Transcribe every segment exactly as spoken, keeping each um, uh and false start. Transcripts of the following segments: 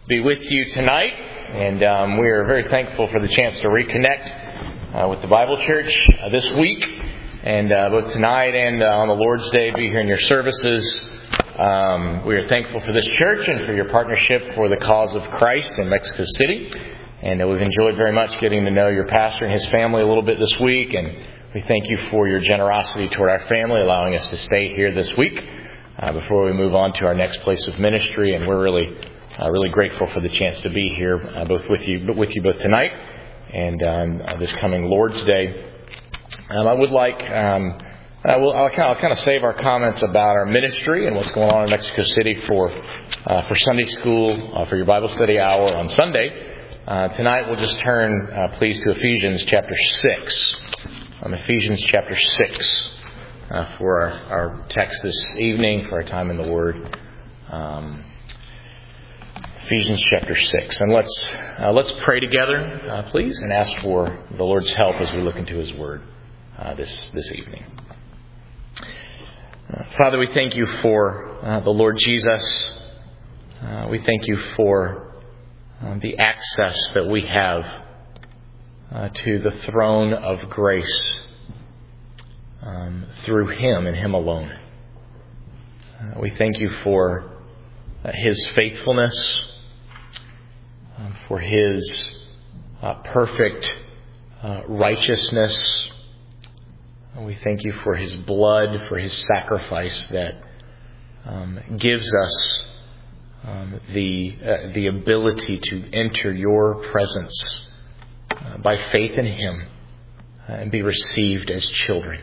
be with you tonight, and um, we are very thankful for the chance to reconnect uh, with the Bible Church uh, this week, and uh, both tonight and uh, on the Lord's Day be here in your services. Um, we are thankful for this church and for your partnership for the cause of Christ in Mexico City, and uh, we've enjoyed very much getting to know your pastor and his family a little bit this week, and we thank you for your generosity toward our family, allowing us to stay here this week uh, before we move on to our next place of ministry, and we're really Uh, really grateful for the chance to be here, uh, both with you, with you both tonight and um, uh, this coming Lord's Day. Um, I would like, um, I will, I'll, kind of, I'll kind of save our comments about our ministry and what's going on in Mexico City for uh, for Sunday school, uh, for your Bible study hour on Sunday. Uh, tonight we'll just turn, uh, please, to Ephesians chapter six. Um, Ephesians chapter six uh, for our, our text this evening, for our time in the Word. Um, Ephesians chapter six. And let's uh, let's pray together, uh, please, and ask for the Lord's help as we look into His Word uh, this this evening. Uh, Father, we thank you for uh, the Lord Jesus. Uh, we thank you for uh, the access that we have uh, to the throne of grace um, through Him and Him alone. Uh, we thank you for uh, His faithfulness, for His uh, perfect uh, righteousness. We thank you for His blood, for His sacrifice that um, gives us um, the uh, the ability to enter your presence uh, by faith in Him uh, and be received as children.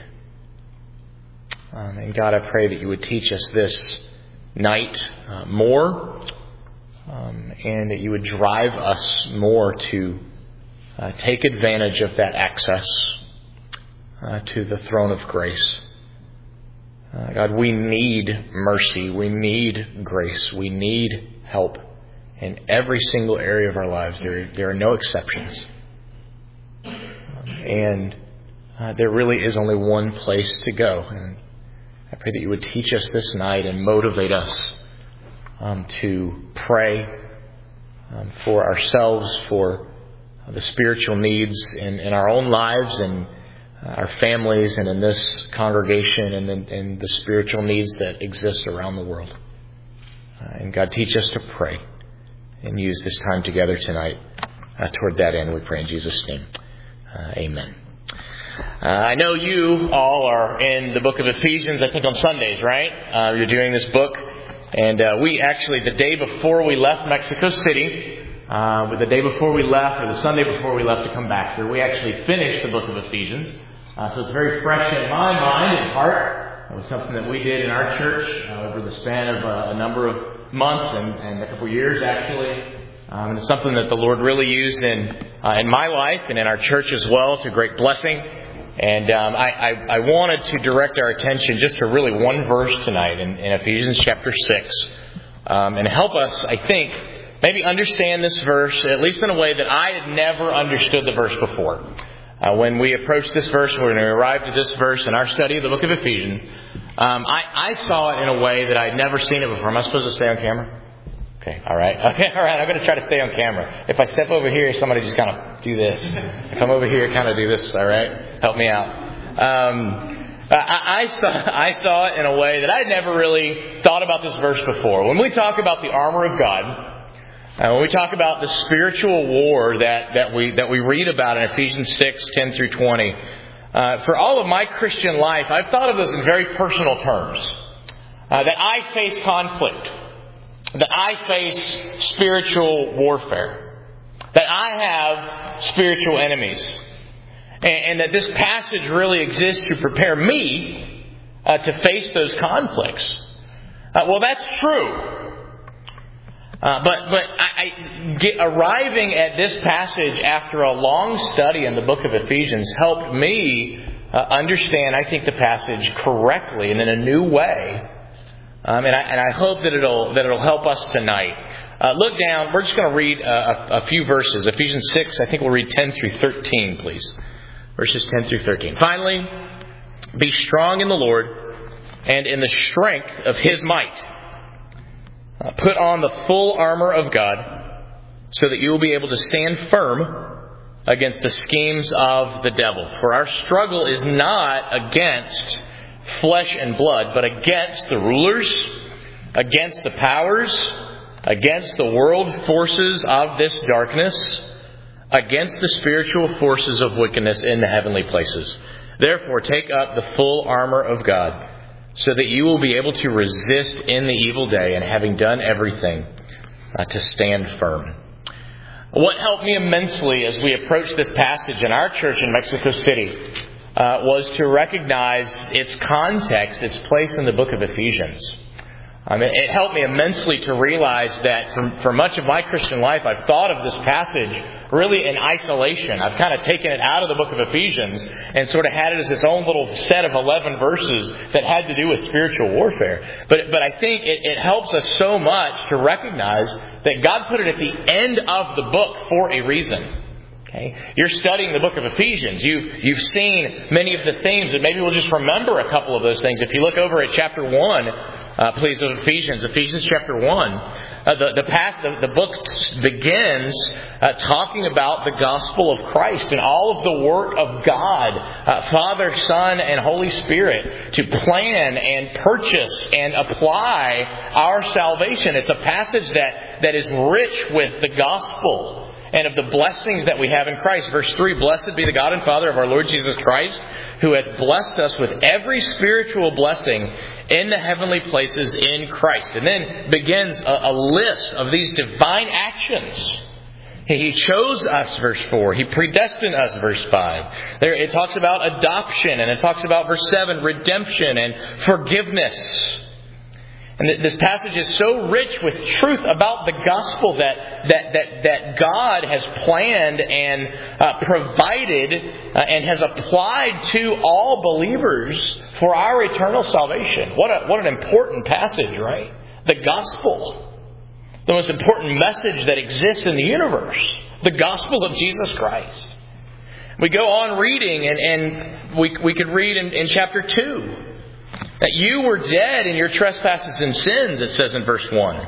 Um, and God, I pray that you would teach us this night uh, more. Um, and that you would drive us more to uh, take advantage of that access uh, to the throne of grace. Uh, God, we need mercy. We need grace. We need help in every single area of our lives. There, there are no exceptions. Um, and uh, there really is only one place to go. And I pray that you would teach us this night and motivate us Um, to pray um, for ourselves, for uh, the spiritual needs in, in our own lives and uh, our families and in this congregation and in, in the spiritual needs that exist around the world. Uh, and God, teach us to pray and use this time together tonight uh, toward that end, we pray in Jesus' name. Uh, amen. Uh, I know you all are in the book of Ephesians, I think on Sundays, right? Uh, you're doing this book. And uh, we actually, the day before we left Mexico City, uh, the day before we left, or the Sunday before we left to come back here, we actually finished the book of Ephesians. Uh, so it's very fresh in my mind and heart. It was something that we did in our church uh, over the span of uh, a number of months and, and a couple of years, actually. Um, and it's something that the Lord really used in uh, in my life and in our church as well to great blessing. And um, I, I, I wanted to direct our attention just to really one verse tonight in, in Ephesians chapter six. Um, and help us, I think, maybe understand this verse, at least in a way that I had never understood the verse before. Uh, when we approached this verse, when we arrived at this verse in our study of the book of Ephesians, um, I, I saw it in a way that I'd never seen it before. Am I supposed to stay on camera? Okay, all right. Okay, all right. I'm going to try to stay on camera. If I step over here, somebody just kind of do this. If I'm over here, kind of do this. All right, help me out. Um, I, I saw I saw it in a way that I'd never really thought about this verse before. When we talk about the armor of God, uh, when we talk about the spiritual war that that we that we read about in Ephesians six, ten through twenty, uh, for all of my Christian life, I've thought of this in very personal terms. Uh, that I face conflict. That I face spiritual warfare. That I have spiritual enemies. And, and that this passage really exists to prepare me uh, to face those conflicts. Uh, well, that's true. Uh, but but I, I get, arriving at this passage after a long study in the book of Ephesians helped me uh, understand, I think, the passage correctly and in a new way. Um, and, I, and I hope that it'll that it'll help us tonight. Uh, look down. We're just going to read a, a, a few verses. Ephesians six. I think we'll read ten through thirteen, please. Verses ten through thirteen. Finally, be strong in the Lord and in the strength of His might. Uh, put on the full armor of God, so that you will be able to stand firm against the schemes of the devil. For our struggle is not against flesh and blood, but against the rulers, against the powers, against the world forces of this darkness, against the spiritual forces of wickedness in the heavenly places. Therefore, take up the full armor of God, so that you will be able to resist in the evil day, and having done everything, uh, to stand firm. What helped me immensely as we approached this passage in our church in Mexico City uh, was to recognize its context, its place in the book of Ephesians. Um, it, it helped me immensely to realize that for, for much of my Christian life, I've thought of this passage really in isolation. I've kind of taken it out of the book of Ephesians and sort of had it as its own little set of eleven verses that had to do with spiritual warfare. But but I think it, it helps us so much to recognize that God put it at the end of the book for a reason. Okay? You're studying the book of Ephesians. You've, you've seen many of the themes, and maybe we'll just remember a couple of those things. If you look over at chapter one, uh, please, of Ephesians, Ephesians chapter one, uh, the, the, past, the, the book begins uh, talking about the gospel of Christ and all of the work of God, uh, Father, Son, and Holy Spirit, to plan and purchase and apply our salvation. It's a passage that, that is rich with the gospel and of the blessings that we have in Christ. Verse three, blessed be the God and Father of our Lord Jesus Christ, who hath blessed us with every spiritual blessing in the heavenly places in Christ. And then begins a, a list of these divine actions. He chose us, verse four. He predestined us, verse five. There it talks about adoption, and it talks about, verse seven, redemption and forgiveness. And this passage is so rich with truth about the gospel that that that, that God has planned and uh, provided uh, and has applied to all believers for our eternal salvation. What a, what an important passage, right? The gospel. The most important message that exists in the universe. The gospel of Jesus Christ. We go on reading, and, and we, we could read in, in chapter two. That you were dead in your trespasses and sins, it says in verse one.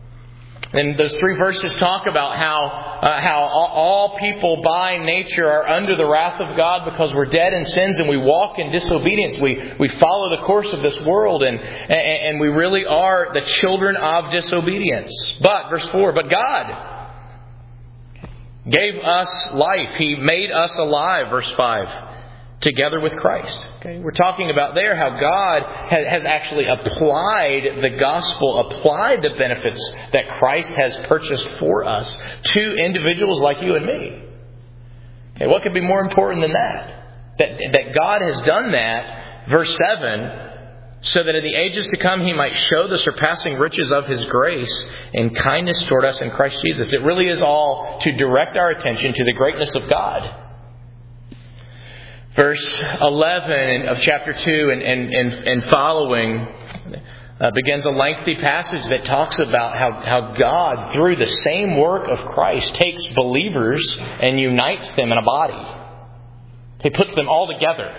And those three verses talk about how uh, how all people by nature are under the wrath of God because we're dead in sins and we walk in disobedience. We we follow the course of this world and, and, and we really are the children of disobedience. But, verse four, but God gave us life. He made us alive, verse five. Together with Christ. Okay, we're talking about there how God has, has actually applied the gospel, applied the benefits that Christ has purchased for us to individuals like you and me. Okay, what could be more important than that? That, that God has done that, verse seven, so that in the ages to come He might show the surpassing riches of His grace and kindness toward us in Christ Jesus. It really is all to direct our attention to the greatness of God. Verse eleven of chapter two and, and, and, and following uh, begins a lengthy passage that talks about how, how God, through the same work of Christ, takes believers and unites them in a body. He puts them all together.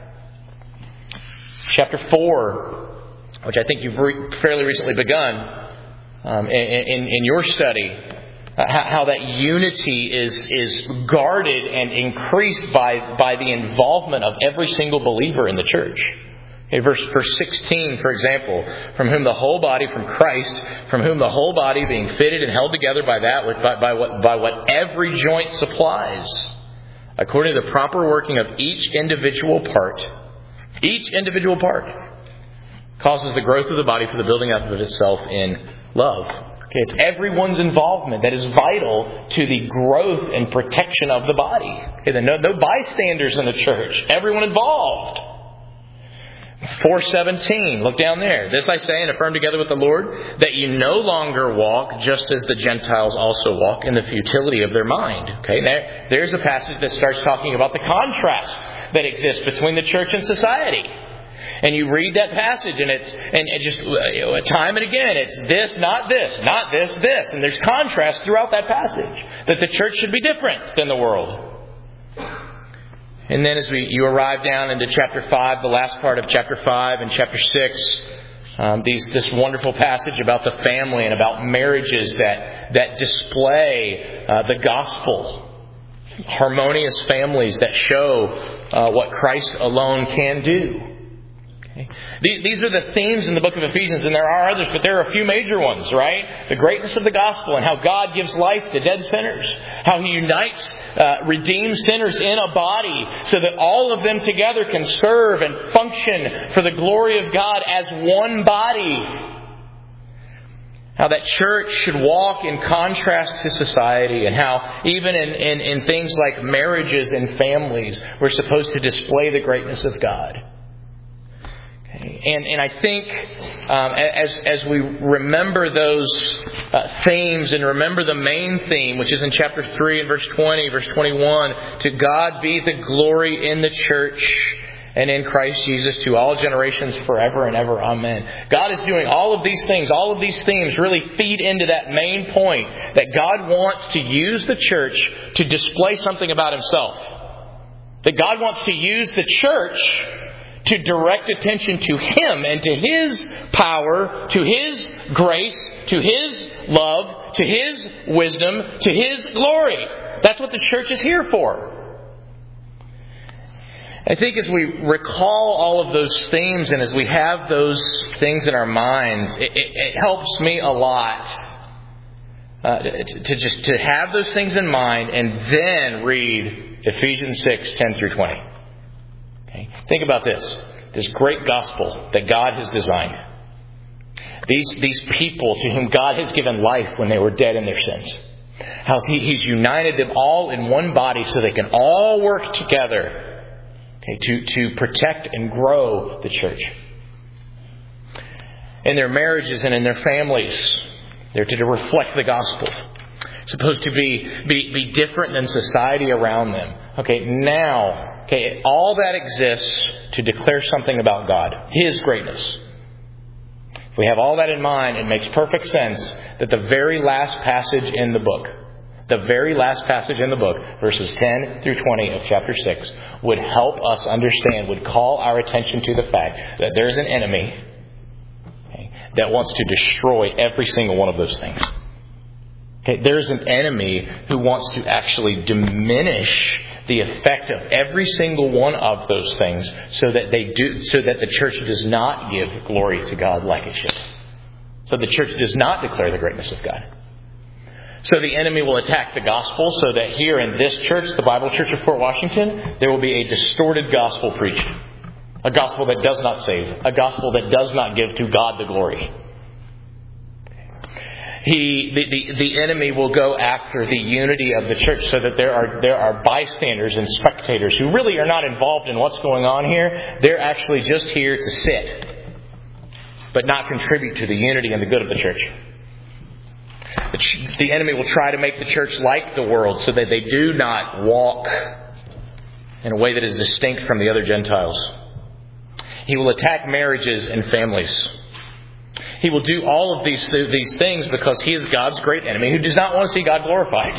Chapter four, which I think you've re- fairly recently begun um, in, in, in your study, Uh, how that unity is is guarded and increased by, by the involvement of every single believer in the church. Okay, verse, verse sixteen, for example, from whom the whole body, from Christ, from whom the whole body being fitted and held together by that, by, by, what, by what every joint supplies, according to the proper working of each individual part, each individual part, causes the growth of the body for the building up of itself in love. It's everyone's involvement that is vital to the growth and protection of the body. Okay, no, no bystanders in the church. Everyone involved. four seventeen, look down there. This I say and affirm together with the Lord, that you no longer walk just as the Gentiles also walk in the futility of their mind. Okay, now, there's a passage that starts talking about the contrast that exists between the church and society. And you read that passage and it's and it just time and again it's this, not this, not this, this. And there's contrast throughout that passage. That the church should be different than the world. And then as we you arrive down into chapter five, the last part of chapter five and chapter six, Um, these, this wonderful passage about the family and about marriages that, that display uh, the gospel. Harmonious families that show uh, what Christ alone can do. Okay. These are the themes in the book of Ephesians, and there are others, but there are a few major ones, right? The greatness of the gospel and how God gives life to dead sinners. How He unites uh, redeemed sinners in a body so that all of them together can serve and function for the glory of God as one body. How that church should walk in contrast to society, and how even in, in, in things like marriages and families, we're supposed to display the greatness of God. Okay. And, and I think um, as, as we remember those uh, themes and remember the main theme, which is in chapter three and verse twenty, verse twenty-one, to God be the glory in the church and in Christ Jesus to all generations forever and ever. Amen. God is doing all of these things. All of these themes really feed into that main point that God wants to use the church to display something about Himself. That God wants to use the church to direct attention to Him and to His power, to His grace, to His love, to His wisdom, to His glory. That's what the church is here for. I think as we recall all of those themes and as we have those things in our minds, it, it, it helps me a lot uh, to, to just to have those things in mind and then read Ephesians six, ten through twenty. Okay? Think about this. This great gospel that God has designed. These, these people to whom God has given life when they were dead in their sins. How he, He's united them all in one body so they can all work together. Okay, to, to protect and grow the church. In their marriages and in their families, they're to reflect the gospel. Supposed to be, be, be different than society around them. Okay, now, okay, all that exists to declare something about God. His greatness. If we have all that in mind, it makes perfect sense that the very last passage in the book, the very last passage in the book, verses ten through twenty of chapter six, would help us understand, would call our attention to the fact that there's an enemy okay, that wants to destroy every single one of those things. Okay, there's an enemy who wants to actually diminish the effect of every single one of those things so that they do, so that the church does not give glory to God like it should. So the church does not declare the greatness of God. So the enemy will attack the gospel so that here in this church, the Bible Church of Fort Washington, there will be a distorted gospel preached. A gospel that does not save. A gospel that does not give to God the glory. He, the, the, the enemy will go after the unity of the church so that there are, there are bystanders and spectators who really are not involved in what's going on here. They're actually just here to sit, but not contribute to the unity and the good of the church. The enemy will try to make the church like the world so that they do not walk in a way that is distinct from the other Gentiles. He will attack marriages and families. He will do all of these, these things because he is God's great enemy who does not want to see God glorified.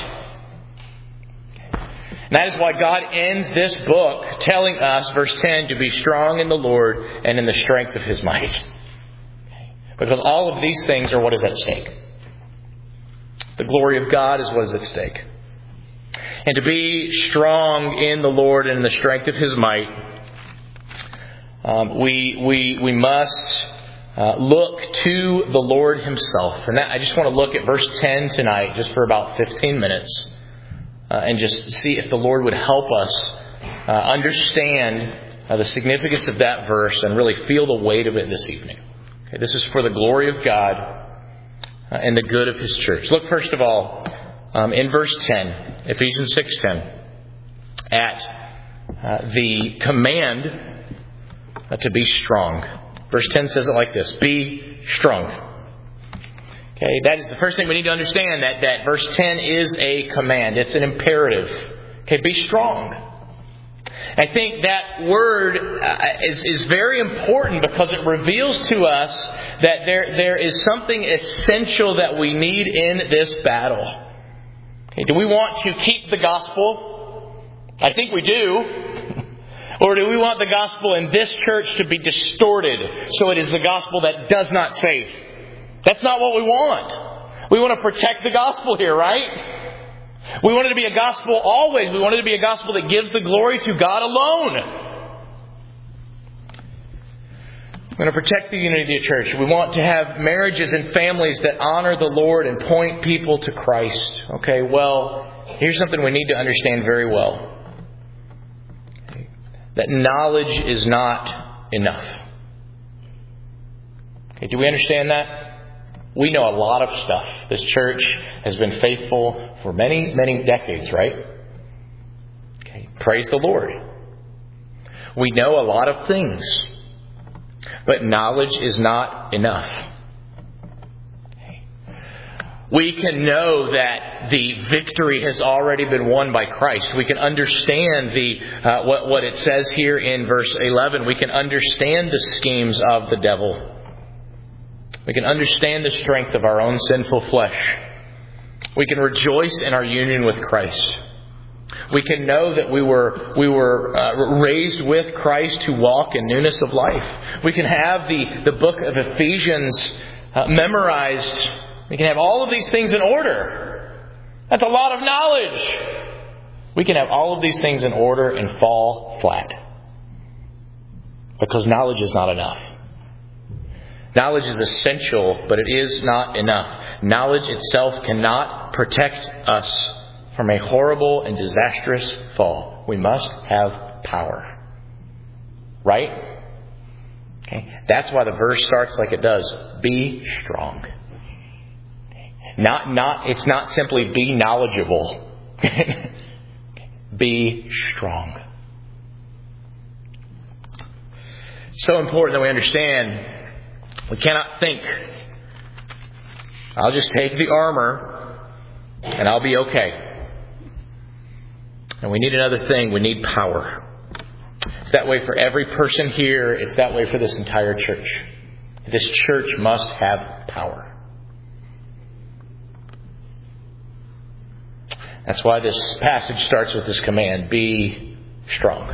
And that is why God ends this book telling us, verse ten, to be strong in the Lord and in the strength of His might. Because all of these things are what is at stake. The glory of God is what is at stake. And to be strong in the Lord and in the strength of His might, um, we we we must uh, look to the Lord Himself. And that, I just want to look at verse ten tonight, just for about fifteen minutes, uh, and just see if the Lord would help us uh, understand uh, the significance of that verse and really feel the weight of it this evening. Okay, this is for the glory of God and the good of His church. Look first of all um, in verse ten, Ephesians six ten, at uh, the command uh, to be strong. Verse ten says it like this: be strong. Okay, that is the first thing we need to understand. That that verse ten is a command. It's an imperative. Okay, be strong. I think that word is, is very important because it reveals to us that there, there is something essential that we need in this battle. Okay, do we want to keep the gospel? I think we do. Or do we want the gospel in this church to be distorted so it is the gospel that does not save? That's not what we want. We want to protect the gospel here, right? We want it to be a gospel always. We want it to be a gospel that gives the glory to God alone. We want to protect the unity of the church. We want to have marriages and families that honor the Lord and point people to Christ. Okay, well, here's something we need to understand very well. Okay. That knowledge is not enough. Okay, do we understand that? We know a lot of stuff. This church has been faithful for many, many decades, right? Okay, praise the Lord. We know a lot of things. But knowledge is not enough. We can know that the victory has already been won by Christ. We can understand the uh, what, what it says here in verse eleven. We can understand the schemes of the devil. We can understand the strength of our own sinful flesh. We can rejoice in our union with Christ. We can know that we were we were uh, raised with Christ to walk in newness of life. We can have the, the book of Ephesians uh, memorized. We can have all of these things in order. That's a lot of knowledge. We can have all of these things in order and fall flat. Because knowledge is not enough. Knowledge is essential, but it is not enough. Knowledge itself cannot protect us from a horrible and disastrous fall. We must have power. Right? Okay. That's why the verse starts like it does. Be strong. Not, not, it's not simply be knowledgeable. Be strong. So important that we understand we cannot think, I'll just take the armor and I'll be okay. And we need another thing. We need power. It's that way for every person here. It's that way for this entire church. This church must have power. That's why this passage starts with this command. Be strong.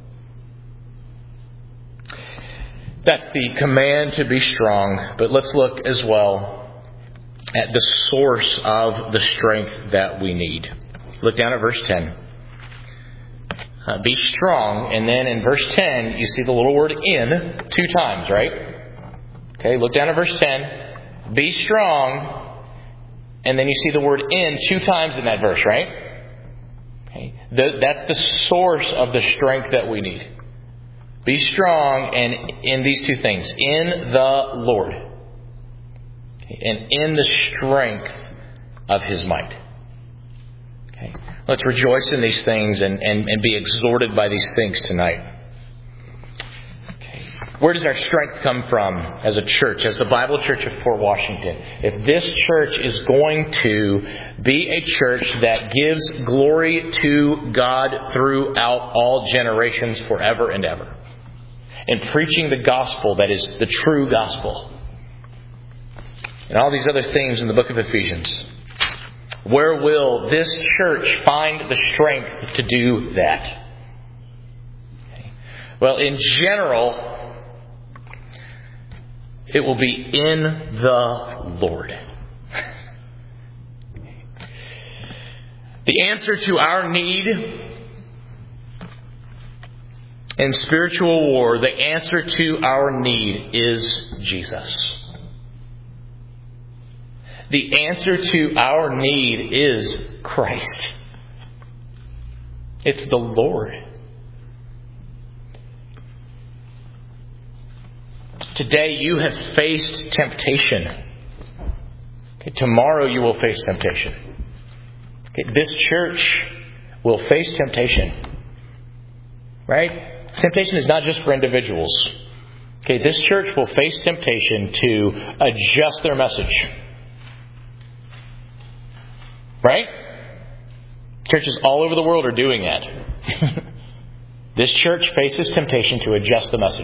That's the command to be strong. But let's look as well at the source of the strength that we need. Look down at verse ten. Uh, be strong, and then in verse ten, you see the little word in two times, right? Okay, look down at verse ten. Be strong, and then you see the word in two times in that verse, right? Okay, the, that's the source of the strength that we need. Be strong, and in these two things, in the Lord, okay, and in the strength of His might. Okay. Let's rejoice in these things and, and, and be exhorted by these things tonight. Okay. Where does our strength come from as a church, as the Bible Church of Fort Washington? If this church is going to be a church that gives glory to God throughout all generations forever and ever, and preaching the gospel that is the true gospel, and all these other things in the book of Ephesians, where will this church find the strength to do that? Okay. Well, in general, it will be in the Lord. The answer to our need in spiritual war, the answer to our need is Jesus. The answer to our need is Christ. It's the Lord. Today you have faced temptation. Okay, tomorrow you will face temptation. Okay, this church will face temptation. Right? Temptation is not just for individuals. Okay, this church will face temptation to adjust their message. Right? Churches all over the world are doing that. This church faces temptation to adjust the message.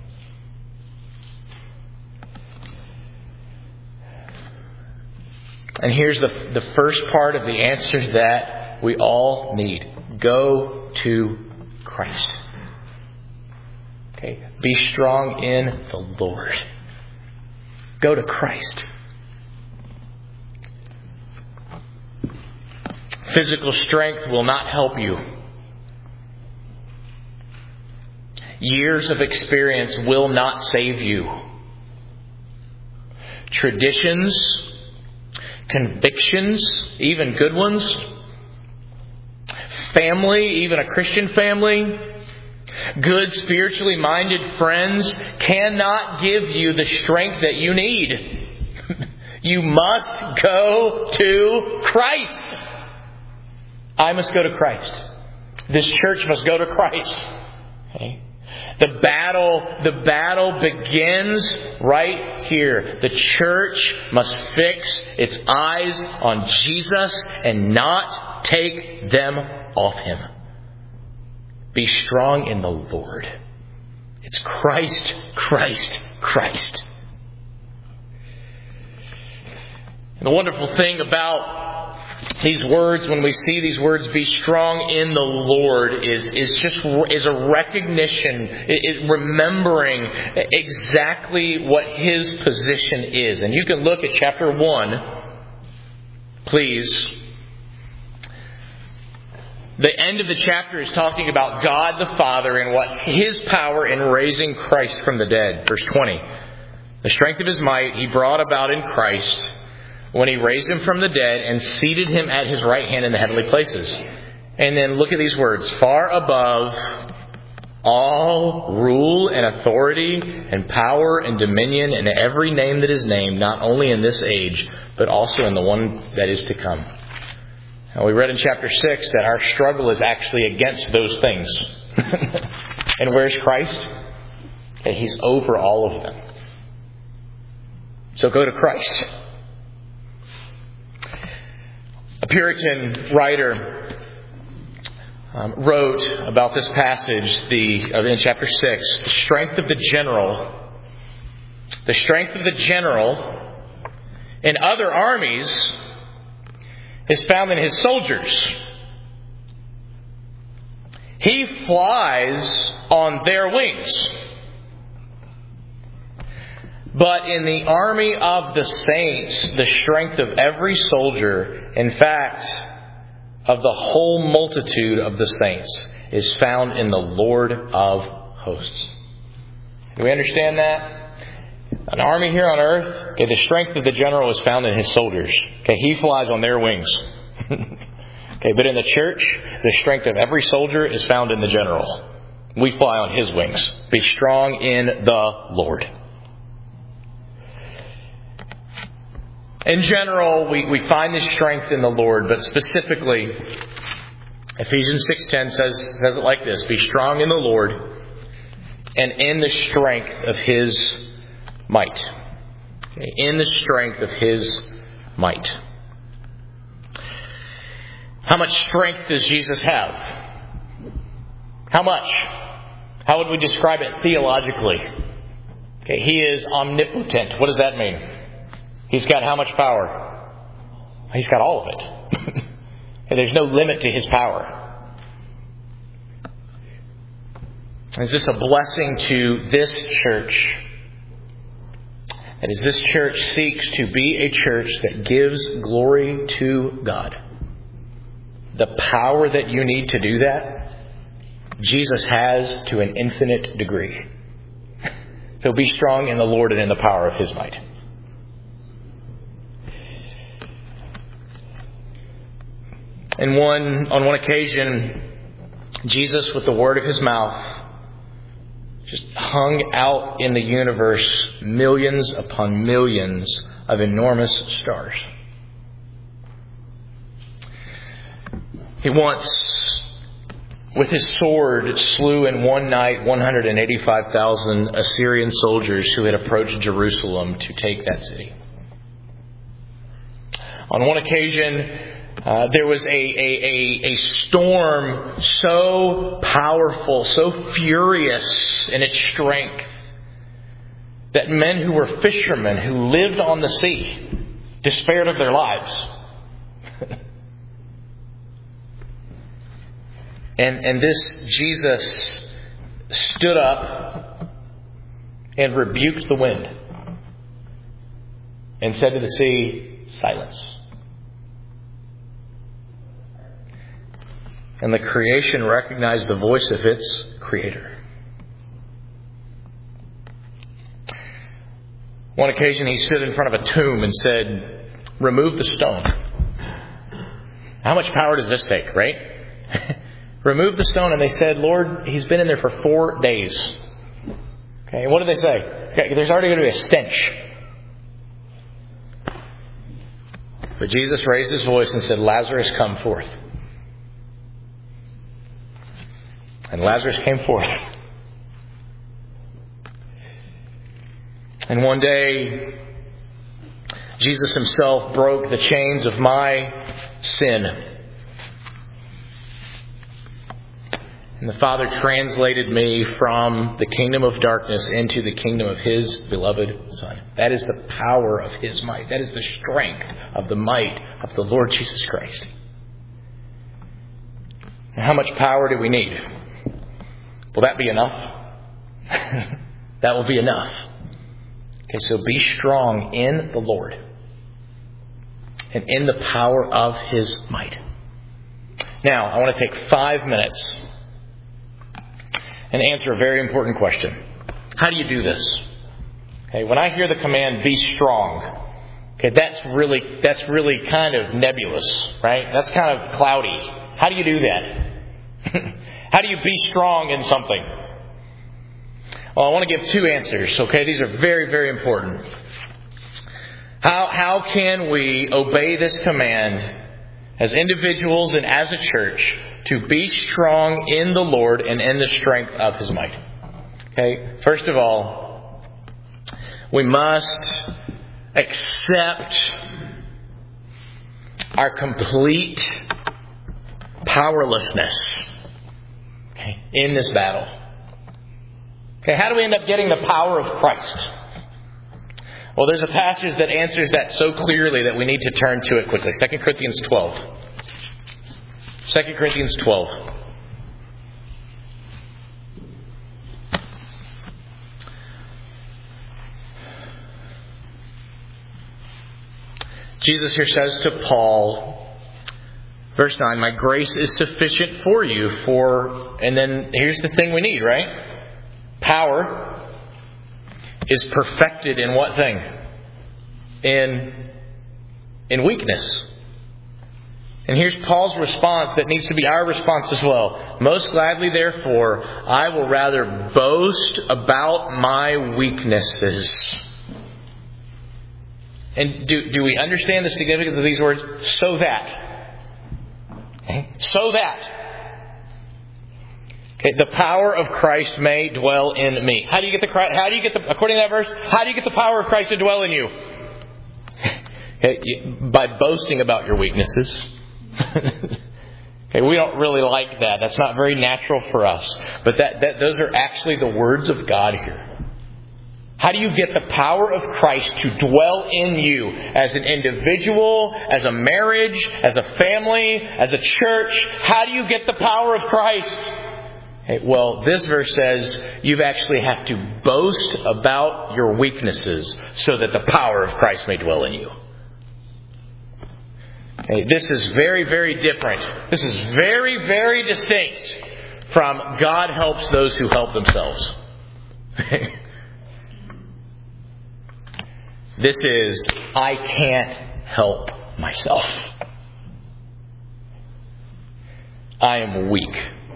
And here's the, the first part of the answer that we all need. Go to Christ. Okay, be strong in the Lord. Go to Christ. Physical strength will not help you. Years of experience will not save you. Traditions, convictions, even good ones, family, even a Christian family, good spiritually minded friends cannot give you the strength that you need. You must go to Christ. I must go to Christ. This church must go to Christ. Okay? The battle, the battle begins right here. The church must fix its eyes on Jesus and not take them off Him. Be strong in the Lord. It's Christ, Christ, Christ. And the wonderful thing about these words, when we see these words, be strong in the Lord, is, is just is a recognition, it, it, remembering exactly what His position is. And you can look at chapter one, please. The end of the chapter is talking about God the Father and what His power in raising Christ from the dead. Verse twenty. The strength of His might He brought about in Christ when He raised Him from the dead and seated Him at His right hand in the heavenly places. And then look at these words. Far above all rule and authority and power and dominion and every name that is named, not only in this age, but also in the one that is to come. Now, we read in chapter six that our struggle is actually against those things. And where's Christ? And He's over all of them. So go to Christ. A Puritan writer um, wrote about this passage the uh, in chapter six, the strength of the general, the strength of the general in other armies is found in his soldiers. He flies on their wings. But in the army of the saints, the strength of every soldier, in fact, of the whole multitude of the saints, is found in the Lord of hosts. Do we understand that? An army here on earth, okay, the strength of the general is found in his soldiers. Okay, he flies on their wings. Okay, but in the church, the strength of every soldier is found in the general. We fly on his wings. Be strong in the Lord. In general, we, we find this strength in the Lord, but specifically, Ephesians six ten says, says it like this: be strong in the Lord and in the strength of His might. Okay, in the strength of His might. How much strength does Jesus have? How much? How would we describe it theologically? Okay, He is omnipotent. What does that mean? He's got how much power? He's got all of it. And there's no limit to His power. Is this a blessing to this church? And as this church seeks to be a church that gives glory to God, the power that you need to do that, Jesus has to an infinite degree. So be strong in the Lord and in the power of His might. And one, on one occasion, Jesus, with the word of His mouth, just hung out in the universe millions upon millions of enormous stars. He once, with his sword, slew in one night one hundred eighty-five thousand Assyrian soldiers who had approached Jerusalem to take that city. On one occasion, Uh, there was a, a, a, a storm so powerful, so furious in its strength, that men who were fishermen, who lived on the sea, despaired of their lives. and, and this Jesus stood up and rebuked the wind and said to the sea, silence. And the creation recognized the voice of its Creator. One occasion he stood in front of a tomb and said, remove the stone. How much power does this take, right? Remove the stone. And they said, Lord, he's been in there for four days. Okay, what did they say? Okay, there's already going to be a stench. But Jesus raised his voice and said, Lazarus, come forth. And Lazarus came forth. And one day, Jesus himself broke the chains of my sin. And the Father translated me from the kingdom of darkness into the kingdom of His beloved Son. That is the power of His might. That is the strength of the might of the Lord Jesus Christ. And how much power do we need? Will that be enough? That will be enough. Okay, so be strong in the Lord and in the power of His might. Now, I want to take five minutes and answer a very important question. How do you do this? Okay, when I hear the command, be strong, okay, that's really that's really kind of nebulous, right? That's kind of cloudy. How do you do that? How do you be strong in something? Well, I want to give two answers, okay? These are very, very important. How how can we obey this command as individuals and as a church to be strong in the Lord and in the strength of His might? Okay, first of all, we must accept our complete powerlessness, okay, in this battle. Okay, how do we end up getting the power of Christ? Well, there's a passage that answers that so clearly that we need to turn to it quickly. Second Corinthians twelve. Second Corinthians twelve. Jesus here says to Paul, verse nine, my grace is sufficient for you for, and then here's the thing we need, right? Power is perfected in what thing? In, in weakness. And here's Paul's response that needs to be our response as well. Most gladly, therefore, I will rather boast about my weaknesses. And do, do we understand the significance of these words? So that. Okay? So that. Okay, the power of Christ may dwell in me. How do you get the how do you get the according to that verse? How do you get the power of Christ to dwell in you? Okay, by boasting about your weaknesses. Okay, we don't really like that. That's not very natural for us. But that, that those are actually the words of God here. How do you get the power of Christ to dwell in you as an individual, as a marriage, as a family, as a church? How do you get the power of Christ? Okay, well, this verse says you actually have to boast about your weaknesses so that the power of Christ may dwell in you. Okay, this is very, very different. This is very, very distinct from God helps those who help themselves. This is, I can't help myself. I am weak.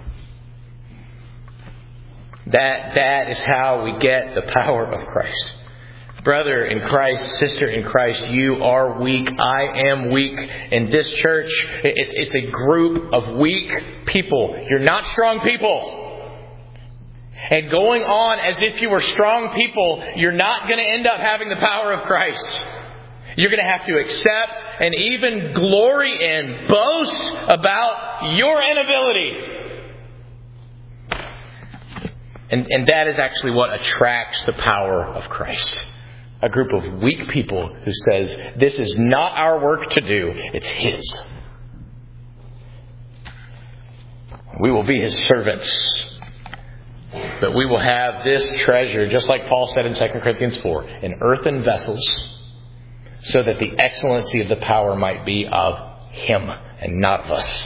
That, that is how we get the power of Christ. Brother in Christ, sister in Christ, you are weak. I am weak. In this church, it's, it's a group of weak people. You're not strong people. And going on as if you were strong people, you're not going to end up having the power of Christ. You're going to have to accept and even glory in, boast about your inability. And, and that is actually what attracts the power of Christ. A group of weak people who says, this is not our work to do, it's His. We will be His servants. but we will have this treasure, just like Paul said in Second Corinthians four, in earthen vessels, so that the excellency of the power might be of Him and not of us.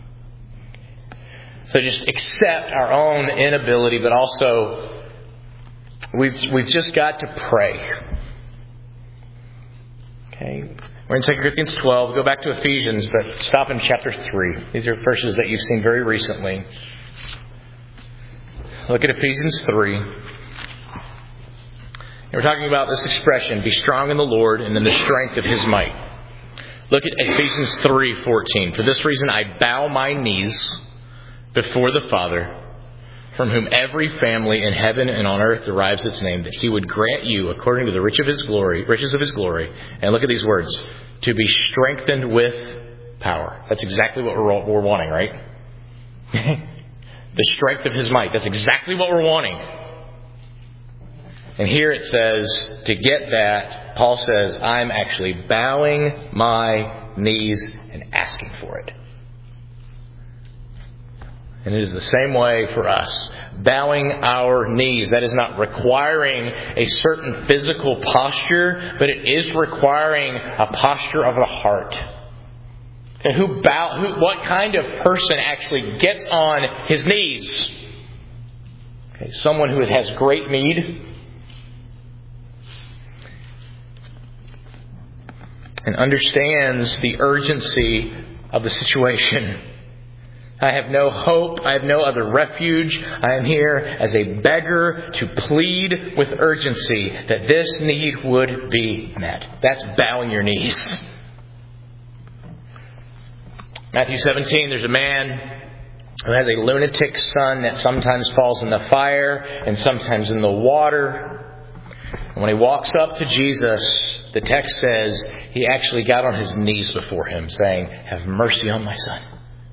So just accept our own inability, but also we've we've just got to pray. Okay, we're in Second Corinthians twelve. Go back to Ephesians, but stop in chapter three. These are verses that you've seen very recently. Look at Ephesians three. And we're talking about this expression, be strong in the Lord and in the strength of His might. Look at Ephesians three fourteen. For this reason I bow my knees before the Father, from whom every family in heaven and on earth derives its name, that He would grant you, according to the rich of His glory, riches of His glory, and look at these words, to be strengthened with power. That's exactly what we're, we're wanting, right? The strength of His might. That's exactly what we're wanting. And here it says, to get that, Paul says, I'm actually bowing my knees and asking for it. And it is the same way for us. Bowing our knees. That is not requiring a certain physical posture, but it is requiring a posture of the heart. Okay, who bow? Who? What kind of person actually gets on his knees? Okay, someone who has great need and understands the urgency of the situation. I have no hope. I have no other refuge. I am here as a beggar to plead with urgency that this need would be met. That's bowing your knees. Matthew seventeen, there's a man who has a lunatic son that sometimes falls in the fire and sometimes in the water. And when he walks up to Jesus, the text says he actually got on his knees before Him, saying, have mercy on my son.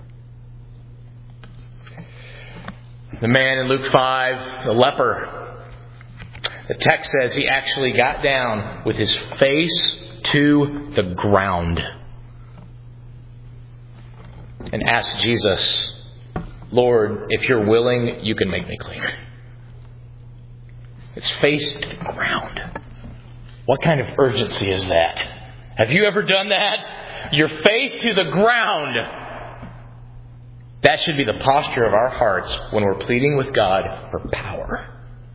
The man in Luke five, the leper, the text says he actually got down with his face to the ground and asked Jesus, Lord, if you're willing, you can make me clean. It's face to the ground. What kind of urgency is that? Have you ever done that? Your face to the ground. That should be the posture of our hearts when we're pleading with God for power.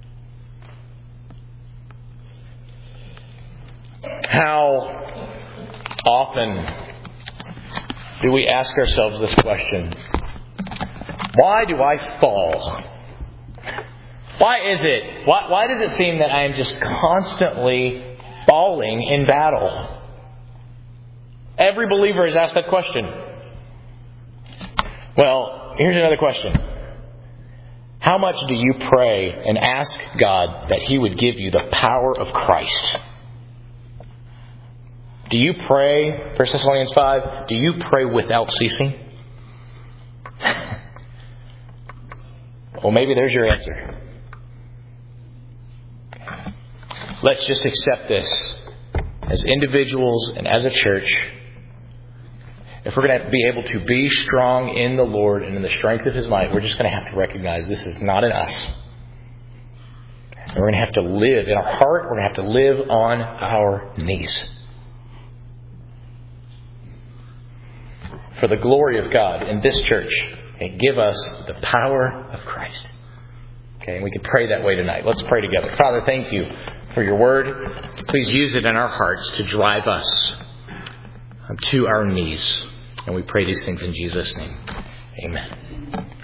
How often do we ask ourselves this question? Why do I fall? Why is it? Why, why does it seem that I am just constantly falling in battle? Every believer has asked that question. Well, here's another question. How much do you pray and ask God that He would give you the power of Christ? Do you pray, First Thessalonians five, do you pray without ceasing? Well, maybe there's your answer. Let's just accept this as individuals and as a church. If we're going to be able to be strong in the Lord and in the strength of His might, we're just going to have to recognize this is not in us. And we're going to have to live in our heart. We're going to have to live on our knees. For the glory of God in this church, and give us the power of Christ. Okay, and we can pray that way tonight. Let's pray together. Father, thank You for Your word. Please use it in our hearts to drive us to our knees. And we pray these things in Jesus' name. Amen.